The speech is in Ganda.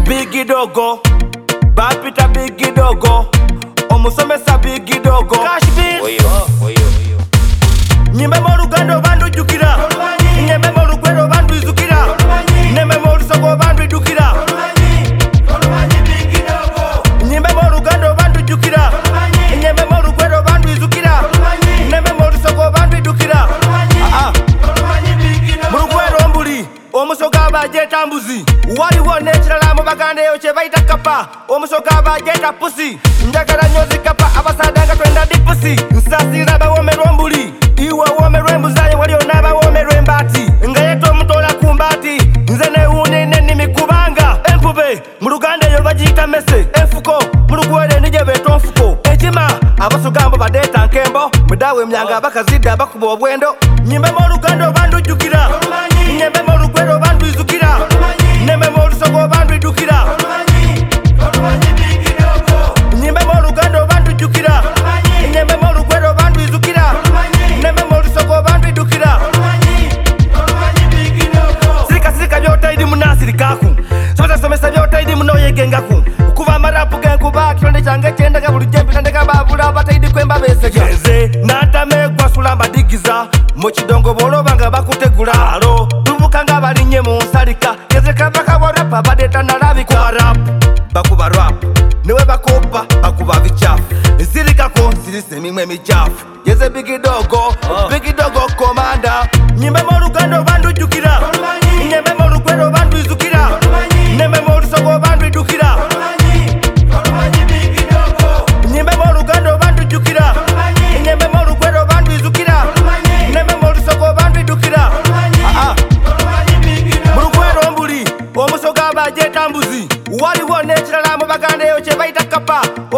Big Dogo, Bapita Big Dogo, omusomesa Big Dogo. Cash Bill, nyimbe mu Luganda bandu jukira, nyimbe mu Lugwero bandu izukira, nyimbe mu Lusogo bandu idukira. Nyimbe mu Luganda bandu jukira, nyimbe mu Lugwero bandu izukira, nyimbe mu Lusogo bandu idukira. Mu Lugwero mbuli omusoga bajeta mbuzi, waliwo n'ekirala mu Baganda eyo kye bayita kapa. Omusoga bajeta pusi, njagala nnyo zikapa abasada nga twenda dipusi. Nsasira bawomerwa mbuli, iwe womerwa embuzi aye wali onaabawomerwa embaati. Nga yeeta omutola ku mbaati, nze neewuuna ennimi kubanga empube mu Luganda eyo bagiyita mese. Enfuko mu Lugwere ni gye beeta nfuko. Ekima abasoga mbo badeeta nkembo, mudaawe emyanga abakazidde abakuba obwendo. Nyimbe mu Luganda bandu jjukira, nyimbe mu Lugwero bandu izukira, nyimbe mu Lusogo bandu idukira. Nyimbe mu Luganda bandu jjukira, nyimbe mu Lugwero bandu izukira, nyimbe mu Lusogo bandu idukira. Sirika byotaidi munasirikaku, somesa byotaidi munoyegengaku. Kuva amarapu genkuba kitonde kyange kyendaga bulijjo mpitandeka babula abataidi kwemba besega. Nze natamegwa sula mbadigiza mu kidongo bw'oloba nga bakutegula. Alo tubuka nga balinnye mu nsalika, ngeze kabaka bwa rapa badeeta nalabika. Rapu bakuba rap newe bakopa bakuba bichafu, nsirikako nsirisa emimwa emichafu. Yeze Big Dogo, Big Dogo komanda. Nyimbe mu Luganda bandu jjukira, nyimbe mu Lugwero bandu izukira, nyimbe mu Lusogo bandu idukira. Nyimbe mu Luganda bandu jjukira, nyimbe mu Lugwero bandu izukira, nyimbe mu Lusogo bandu idukira. Mu Lugwero mbuli omusoga bajeta mbuzi, waliwo n'ekirala mu Baganda eyo kye bayita kapa.